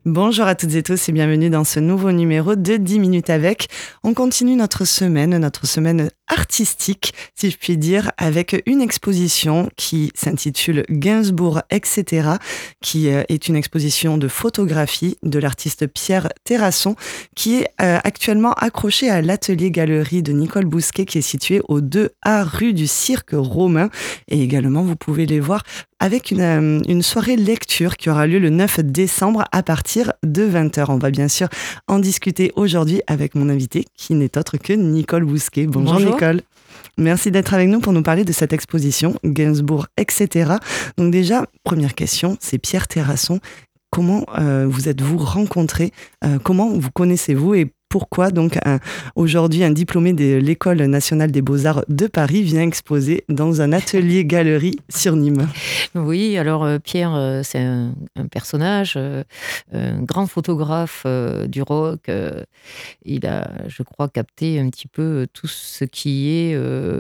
Bonjour à toutes et tous et bienvenue dans ce nouveau numéro de 10 minutes avec. On continue notre semaine artistique, si je puis dire, avec une exposition qui s'intitule Gainsbourg, etc., qui est une exposition de photographie de l'artiste Pierre Terrasson, qui est actuellement accrochée à l'atelier-galerie de Nicole Bousquet, qui est situé au 2A rue du Cirque Romain. Et également, vous pouvez les voir avec une soirée lecture qui aura lieu le 9 décembre à partir de 20h. On va bien sûr en discuter aujourd'hui avec mon invité qui n'est autre que Nicole Bousquet. Bonjour. Nicole. Merci d'être avec nous pour nous parler de cette exposition Gainsbourg, etc. Donc déjà, première question, c'est Pierre Terrasson. Comment vous êtes-vous rencontrés? Comment vous connaissez-vous et pourquoi donc aujourd'hui un diplômé de l'École nationale des beaux-arts de Paris vient exposer dans un atelier-galerie sur Nîmes? Oui, alors Pierre, c'est un personnage, un grand photographe du rock. Il a, je crois, capté un petit peu tout ce qui est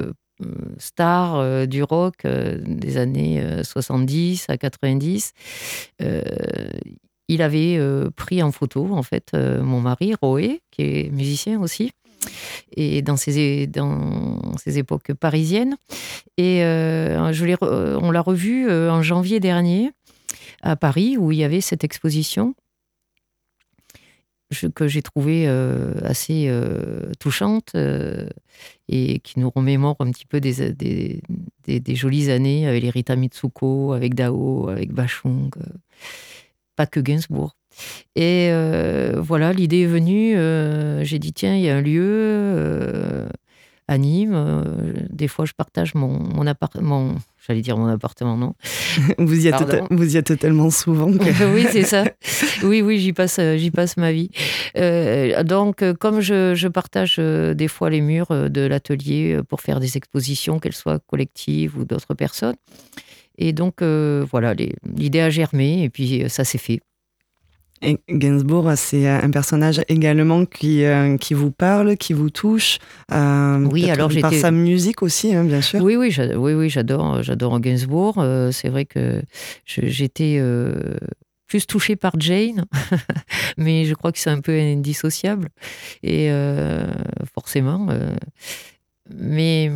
star du rock des années 70 à 90. Il avait pris en photo, en fait, mon mari, Roé, qui est musicien aussi, et dans ses époques parisiennes. Et on l'a revu en janvier dernier à Paris, où il y avait cette exposition que j'ai trouvée assez touchante et qui nous remémore un petit peu des jolies années avec les Rita Mitsuko, avec Dao, avec Bachung, pas que Gainsbourg. Et voilà, l'idée est venue, j'ai dit tiens, il y a un lieu à Nîmes, des fois je partage mon appartement, j'allais dire mon appartement, non. Vous y êtes totalement souvent. Oui, c'est ça. Oui, j'y passe ma vie. Donc, comme je partage des fois les murs de l'atelier pour faire des expositions, qu'elles soient collectives ou d'autres personnes. Et donc, voilà, l'idée a germé et puis ça s'est fait. Et Gainsbourg, c'est un personnage également qui vous parle, qui vous touche. Oui, alors par sa musique aussi, hein, bien sûr. Oui, j'adore Gainsbourg. C'est vrai que j'étais plus touchée par Jane, mais je crois que c'est un peu indissociable. Et forcément. Mais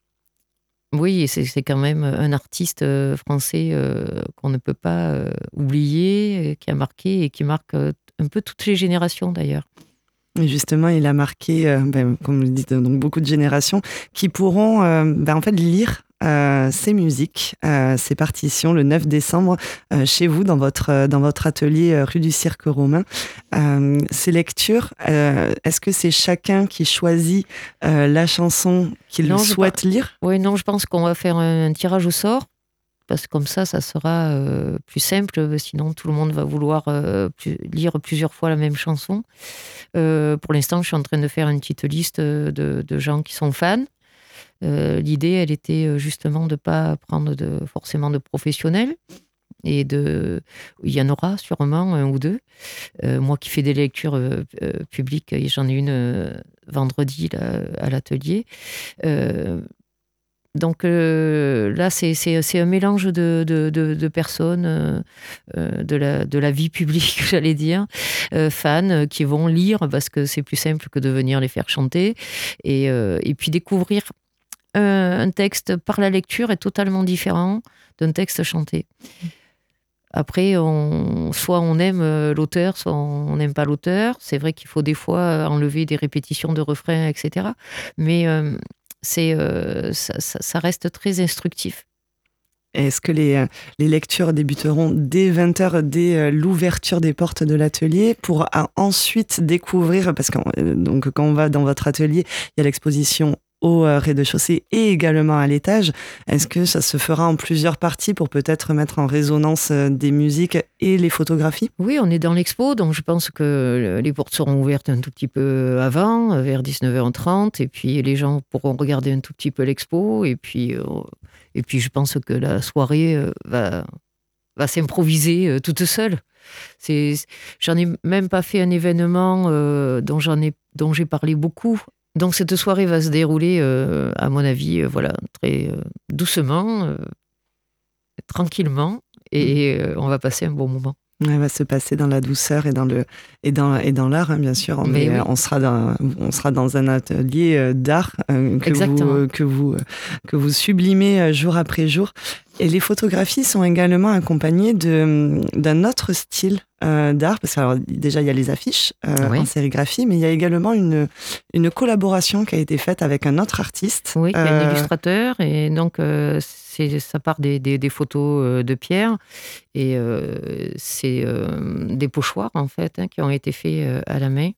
oui, c'est quand même un artiste français qu'on ne peut pas oublier, qui a marqué et qui marque un peu toutes les générations d'ailleurs. Et justement, il a marqué, comme vous le dites, donc beaucoup de générations qui pourront en fait lire ses musiques, ses partitions le 9 décembre chez vous dans votre atelier rue du Cirque Romain. Ces lectures, est-ce que c'est chacun qui choisit la chanson qu'il souhaite lire? Oui, non, je pense qu'on va faire un tirage au sort. Parce que comme ça sera plus simple. Sinon, tout le monde va vouloir lire plusieurs fois la même chanson. Pour l'instant, je suis en train de faire une petite liste de gens qui sont fans. L'idée, elle était justement de ne pas prendre forcément de professionnels. Et il y en aura sûrement un ou deux. Moi qui fais des lectures publiques, j'en ai une vendredi là, à l'atelier. Donc là, c'est un mélange de personnes de la vie publique, j'allais dire, fans qui vont lire parce que c'est plus simple que de venir les faire chanter, et puis découvrir un texte par la lecture est totalement différent d'un texte chanté. Après, soit on aime l'auteur, soit on n'aime pas l'auteur. C'est vrai qu'il faut des fois enlever des répétitions de refrains, etc. Mais ça reste très instructif. Est-ce que les lectures débuteront dès 20h, dès l'ouverture des portes de l'atelier, pour ensuite découvrir, parce que donc, quand on va dans votre atelier, il y a l'exposition au rez-de-chaussée et également à l'étage. Est-ce que ça se fera en plusieurs parties pour peut-être mettre en résonance des musiques et les photographies? Oui, on est dans l'expo, donc je pense que les portes seront ouvertes un tout petit peu avant, vers 19h30, et puis les gens pourront regarder un tout petit peu l'expo, et puis je pense que la soirée va s'improviser toute seule. J'en ai même pas fait un événement dont j'ai parlé beaucoup. Donc cette soirée va se dérouler, à mon avis, voilà, très doucement, tranquillement, et on va passer un bon moment. Elle va se passer dans la douceur et dans l'art, hein, bien sûr. On sera dans un atelier d'art que vous sublimez jour après jour. Et les photographies sont également accompagnées d'un autre style d'art, parce que déjà il y a les affiches en sérigraphie, mais il y a également une collaboration qui a été faite avec un autre artiste. Oui, qui est un illustrateur, et donc ça part des photos de Pierre, et c'est des pochoirs en fait, hein, qui ont été faits à la main.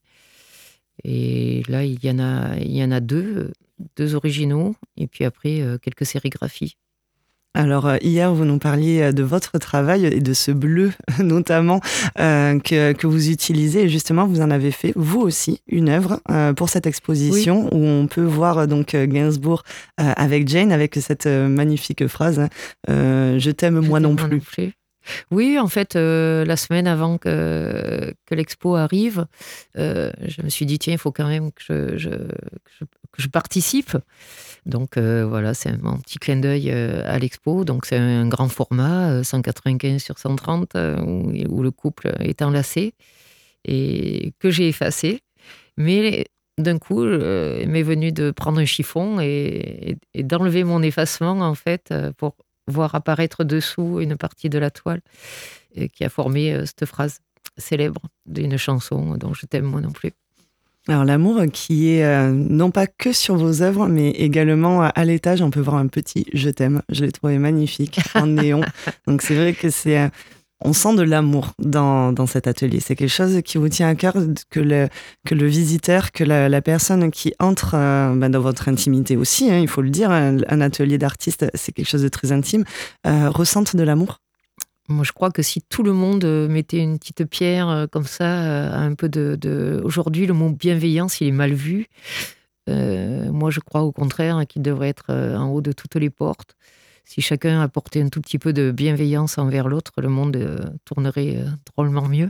Et là il y en a deux originaux, et puis après quelques sérigraphies. Alors hier, vous nous parliez de votre travail et de ce bleu notamment que vous utilisez. Et justement, vous en avez fait, vous aussi, une œuvre pour cette exposition, où on peut voir donc Gainsbourg avec Jane, avec cette magnifique phrase hein, Je t'aime moi non plus. Oui, en fait, la semaine avant que l'expo arrive, je me suis dit, tiens, il faut quand même que je participe. Donc voilà, c'est mon petit clin d'œil à l'expo. Donc c'est un grand format, 195 sur 130, où le couple est enlacé et que j'ai effacé. Mais d'un coup, il m'est venu de prendre un chiffon et d'enlever mon effacement, en fait, pour voir apparaître dessous une partie de la toile qui a formé cette phrase célèbre d'une chanson dont je t'aime moi non plus. Alors l'amour qui est non pas que sur vos œuvres, mais également à l'étage, on peut voir un petit « je t'aime ». Je l'ai trouvé magnifique en néon. Donc c'est vrai que on sent de l'amour dans cet atelier. C'est quelque chose qui vous tient à cœur, que le visiteur, que la personne qui entre dans votre intimité aussi, hein, il faut le dire, un atelier d'artiste, c'est quelque chose de très intime, ressente de l'amour. Moi, je crois que si tout le monde mettait une petite pierre comme ça, un peu de... Aujourd'hui, le mot bienveillance, il est mal vu. Moi, je crois au contraire qu'il devrait être en haut de toutes les portes. Si chacun apportait un tout petit peu de bienveillance envers l'autre, le monde tournerait drôlement mieux.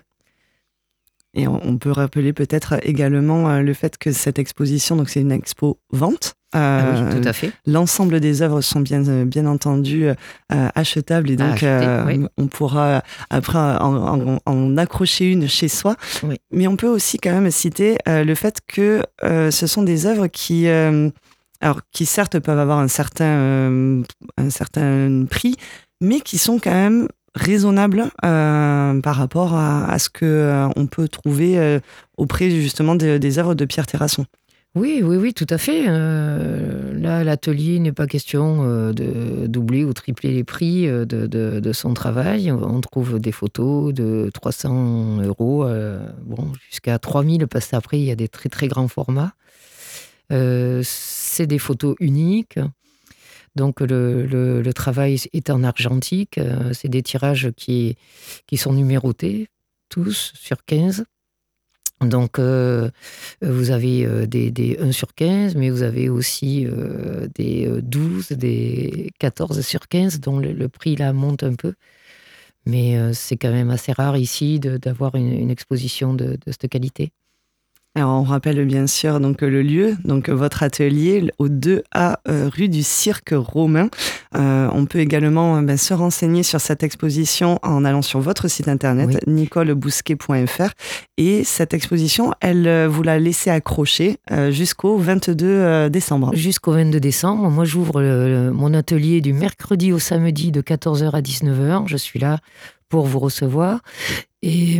Et on peut rappeler peut-être également le fait que cette exposition, donc c'est une expo vente. Oui, tout à fait. L'ensemble des œuvres sont bien entendu achetables, et donc oui. On pourra après en accrocher une chez soi. Oui. Mais on peut aussi quand même citer le fait que ce sont des œuvres qui certes peuvent avoir un certain prix, mais qui sont quand même raisonnable par rapport à ce qu'on peut trouver auprès justement des œuvres de Pierre Terrasson. Oui, tout à fait. Là, à l'atelier, il n'est pas question de doubler ou tripler les prix de son travail. On trouve des photos de 300 €, jusqu'à 3000, parce qu'après, il y a des très très grands formats. C'est des photos uniques. Donc le travail est en argentique, c'est des tirages qui sont numérotés, tous sur 15. Donc vous avez des 1 sur 15, mais vous avez aussi des 12, des 14 sur 15, dont le prix là monte un peu. Mais c'est quand même assez rare ici d'avoir une exposition de cette qualité. Alors on rappelle bien sûr donc le lieu, donc votre atelier au 2A rue du Cirque Romain. On peut également se renseigner sur cette exposition en allant sur votre site internet nicolebousquet.fr, et cette exposition, elle vous l'a laissé accrocher jusqu'au 22 décembre. Jusqu'au 22 décembre. Moi j'ouvre mon atelier du mercredi au samedi de 14h à 19h. Je suis là pour vous recevoir et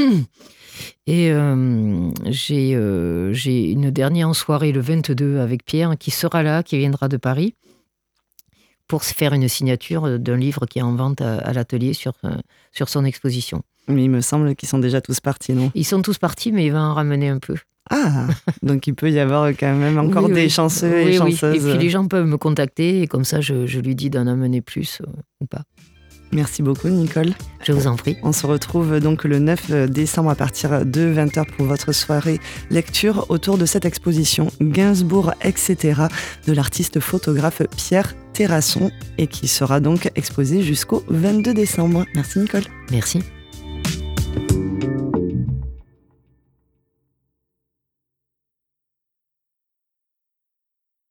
j'ai une dernière soirée le 22 avec Pierre qui sera là, qui viendra de Paris pour se faire une signature d'un livre qui est en vente à l'atelier sur son exposition. Mais il me semble qu'ils sont déjà tous partis, non ? Ils sont tous partis, mais il va en ramener un peu. Ah, donc il peut y avoir quand même encore des chanceux et chanceuses. Et puis les gens peuvent me contacter, et comme ça je lui dis d'en amener plus ou pas. Merci beaucoup, Nicole. Je vous en prie. On se retrouve donc le 9 décembre à partir de 20h pour votre soirée lecture autour de cette exposition Gainsbourg, etc. de l'artiste photographe Pierre Terrasson, et qui sera donc exposée jusqu'au 22 décembre. Merci, Nicole. Merci.